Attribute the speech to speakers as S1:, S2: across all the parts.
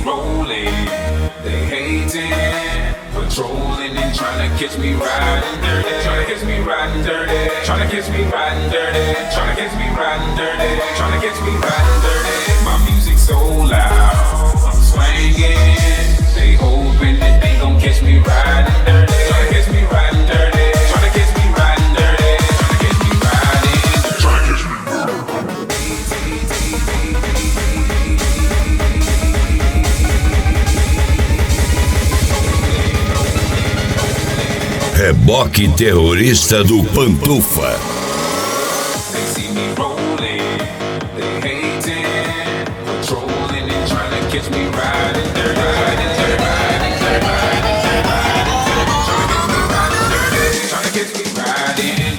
S1: rolling, they hating, patrolling and trying to catch me riding dirty, trying to catch me riding dirty, trying to catch me riding dirty, trying to catch me riding dirty, trying to catch me riding dirty. My music so loud, I'm swinging, they hoping that they gon' catch me riding dirty, trying to catch me riding dirty, trying to catch me riding dirty, trying to catch me riding dirty, trying to catch me.
S2: Reboque terrorista do Pantufa.
S1: They see me rolling, they hating, patrolling and trying to catch me riding dirty, riding dirty, riding dirty, riding dirty, riding dirty, trying to catch me riding.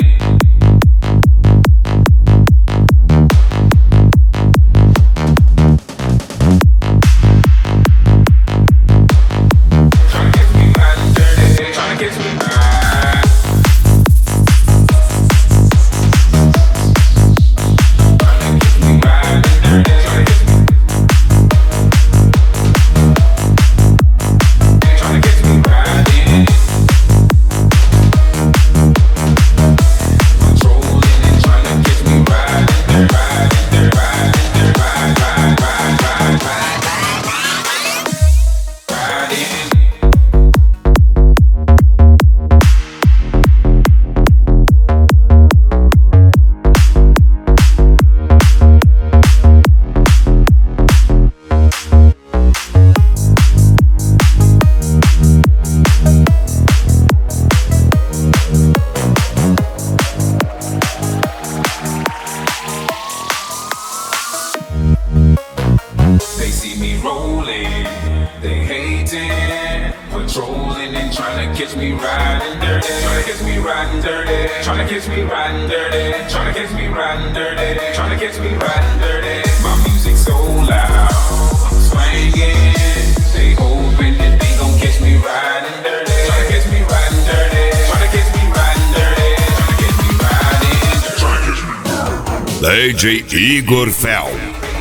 S1: They see me rolling, they hating, patrolling and trying to catch me riding dirty, trying to catch me riding dirty, trying to catch me riding dirty, trying to catch me riding dirty, trying to catch me riding dirty. My music so loud, I'm swinging, they hoping that they gon' catch me riding dirty, trying to catch me riding dirty, trying to catch me riding dirty, trying to catch me riding dirty, trying to catch me.
S2: DJ Igor Fel.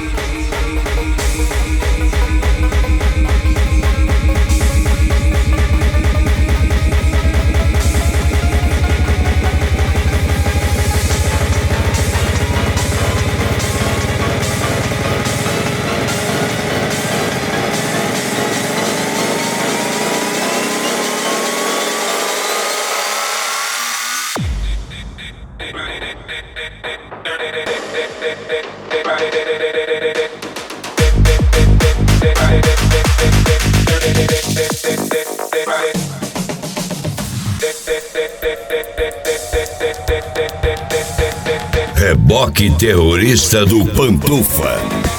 S2: Reboque terrorista do Pantufa.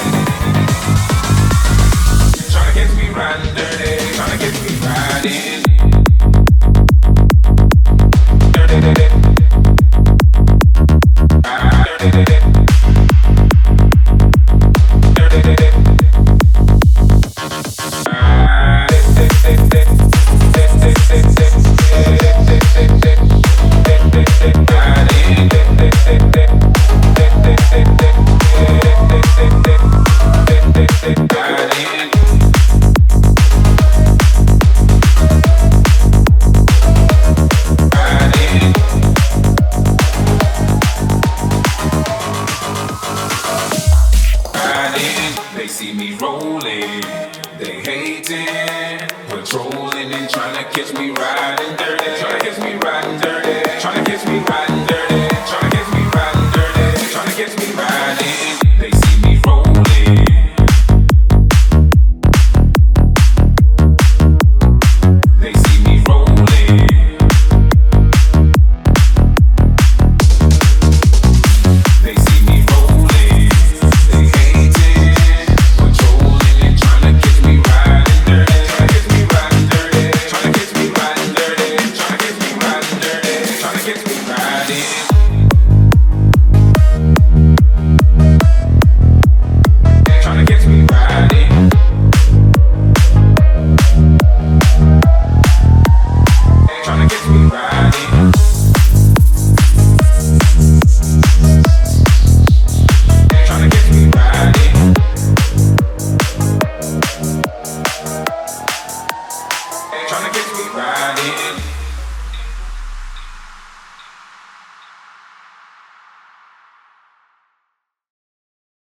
S2: They see me rolling, they hating, patrolling and trying to catch me riding dirty, trying to catch me riding dirty, trying to catch me riding.